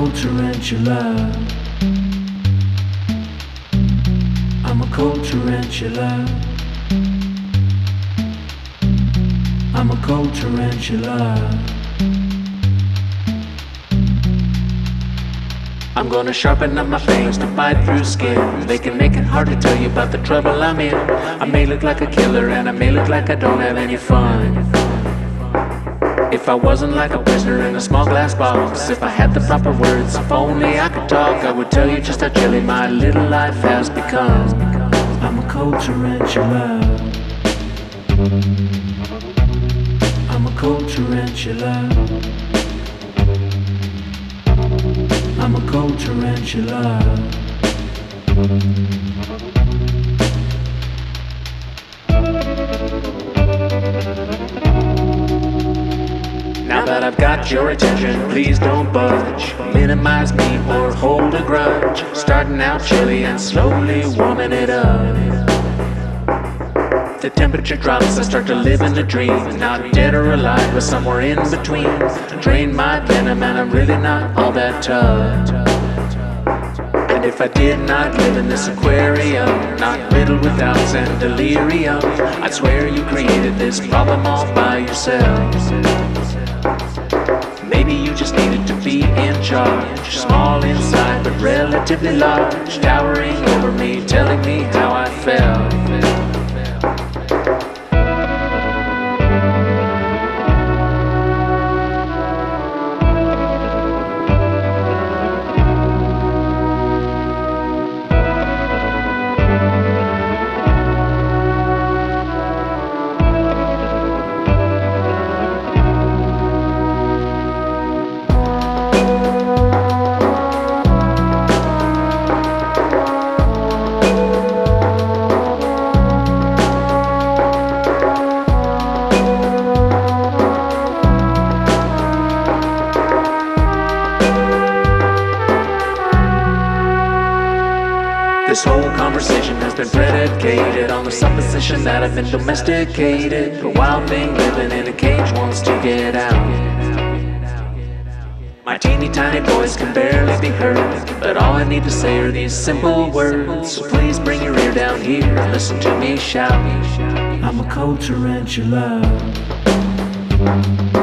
cold tarantula. I'm a cold tarantula. I'm a cold tarantula. I'm gonna sharpen up my fangs to bite through skin. They can make it hard to tell you about the trouble I'm in. I may look like a killer and I may look like I don't have any fun. If I wasn't like a prisoner in a small glass box, if I had the proper words, if only I could talk, I would tell you just how chilly my little life has become. I'm a cold tarantula. I'm a cold tarantula. I'm a cold tarantula. Now that I've got your attention, please don't budge. Minimize me or hold a grudge. Starting out chilly and slowly warming it up. The temperature drops, I start to live in a dream. Not dead or alive, but somewhere in between. Drain my venom and I'm really not all that tough. And if I did not live in this aquarium, not riddled with doubts and delirium, I'd swear you created this problem all by yourself. Maybe you just needed to be in charge. Small inside but relatively large, towering over me, telling me how I felt. This whole conversation has been predicated on the supposition that I've been domesticated. A wild thing living in a cage wants to get out. My teeny tiny voice can barely be heard, but all I need to say are these simple words. So please bring your ear down here and listen to me shout. I'm a cold tarantula.